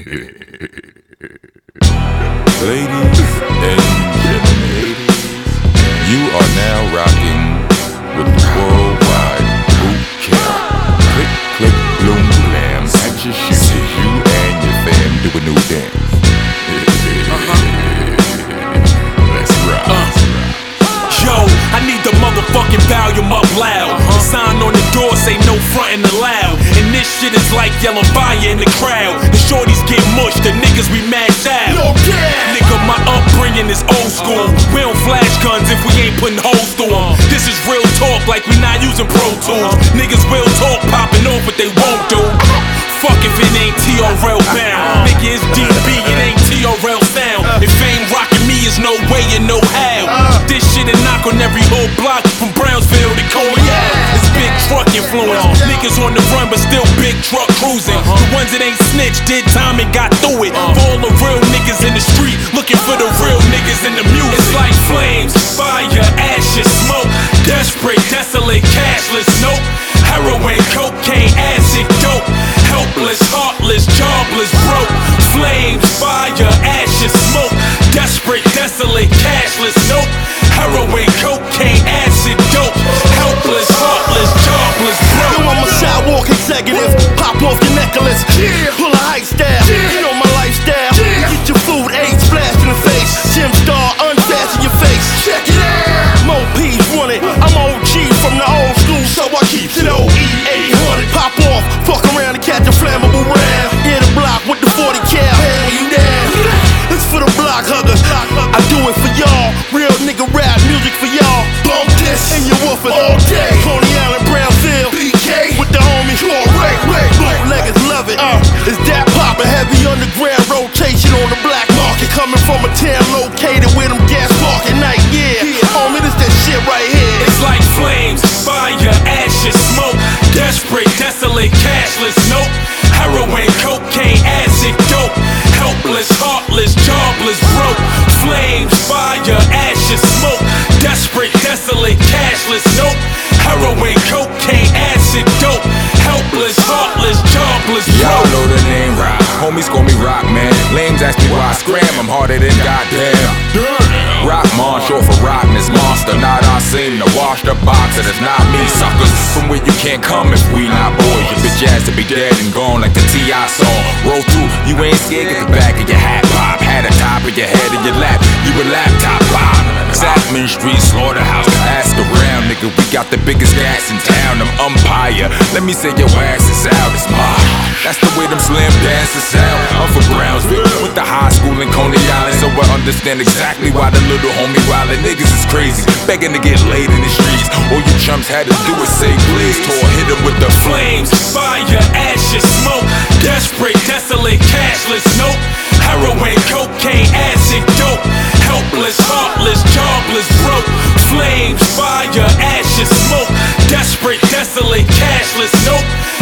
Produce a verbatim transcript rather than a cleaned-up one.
Ladies and gentlemen, you are now rocking with the Worldwide Boot Camp. Click, click, bloom, blam, at your shoes. You and your fam do a new dance. Let's rock. Uh. Yo, I need the motherfucking volume up loud. The sign on the door say no frontin' allowed. And this shit is like yellow fire in the crowd. The shorties get mushed, the niggas we mashed out. No, yeah. Nigga, my upbringing is old school. We don't flash guns if we ain't putting holes through them. This is real talk like we not using Pro Tools. Niggas will talk, popping off what they won't do. Fuck if it ain't T R L bound. Nigga, it's D B, it ain't T R L sound. If ain't rockin' me, is no way and no how. This shit and knock on every whole block from Brownsville to Cognac. It's big truck influence. Niggas on the run, but still big truck cruising. The ones that ain't snitched did time and got through it. For all the real niggas in the street, looking for the real niggas in the music. It's like flames, fire, ashes, smoke. Desperate, desolate, cashless, nope. Heroin, cocaine, acid, dope. Helpless, heartless, jobless, broke. Flames, fire, ashes, smoke. Desperate, desolate, cashless, nope. Heroin, cocaine, acid, dope. Helpless, heartless, jobless, broke. Yo, I'm a sidewalk executive. Pop off your necklace. Yeah. Pull a high style. Yeah. You know my lifestyle. Yeah. Get your food, eight splash in the face. Jim Star, unfasten your face. Check it out. Mo P's run it. I'm O G from the old school, so I keep it O E eight hundred. Pop off, fuck around and catch a flammable round. Hit a block with the forty cal. Hell you down. It's for the block huggers. I do it for y'all. Real nigga rap music for y'all. Bump this and you woofers all day. Coney Island, Brownsville, B K with the homie. Bootleggers love it. Uh, it's that pop, a heavy underground rotation on the black market. Coming from a town located where them gas park at night. Yeah, homie, this that shit right here. It's like flames, fire, ashes, smoke. Desperate, desolate, cashless, nope. Heroin, cocaine, acid, dope. Helpless, heartless, jobless, broke. Flames, fire, ashes, smoke. Desperate, desolate, cashless, nope. Heroin, cocaine, acid, dope. Helpless, heartless, jobless, broke. Y'all know the name Rock. Homies call me Rock, man. Lames ask me why I scram. I'm harder than goddamn. Rock Mon, short for Rockness Monster. Not our scene, the washed up boxer. That's not me, suckers. From where you can't come if we not boys. Your bitch ass to be dead and gone like the T I song. Roll through, you ain't scared. Get the back of your hat pop. Had a top of your head in your lap. You a laptop pop. Zachman Street Slaughterhouse. Ask around, nigga. We got the biggest gas in town. I'm umpire. Let me say your ass is out. It's mine. That's the way them slam dances sound. I'm from Brownsville, went to high school in Coney Island, so I understand exactly why the little homie wildin' niggas is crazy, begging to get laid in the streets. All you chumps had to do is say please. Tor hit him with the flames, fire, ashes, smoke. Desperate, desolate, cashless, nope. Heroin, cocaine, acid, dope. Helpless, heartless, jobless, broke. Flames, fire, ashes, smoke. Desperate, desolate, cashless, nope.